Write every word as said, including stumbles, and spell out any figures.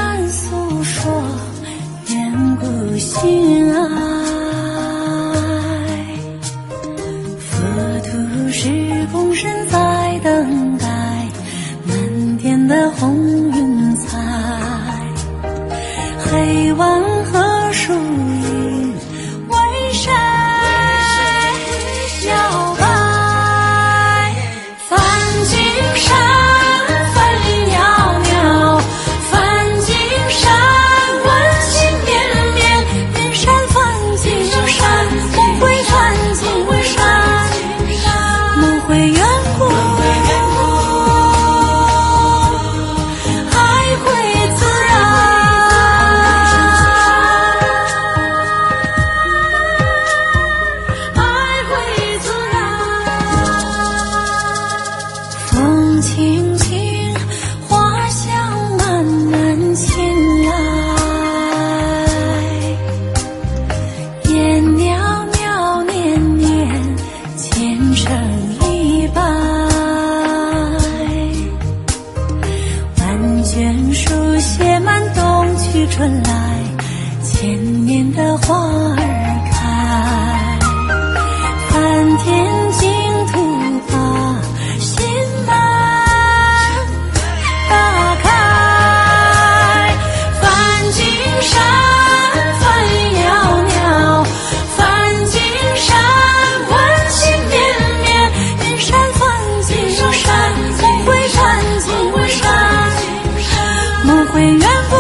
然诉说远古心爱，佛土是共生在等待满天的红云彩，黑晚和树影为谁摇摆？梵净山，梵铃袅袅，梵净山，温馨绵绵，远山梵净山，梦回梵净山，梦回远古，爱会自然，爱会自然。风轻轻，花香慢慢沁来，烟袅袅年年虔诚一拜，万卷书写满冬去春来，千年的花儿开，梵天净土把心门打开，梵净山，梵铃袅袅，梵净山，温馨绵绵，远山梵净山，梦回梵净山，梦回远古。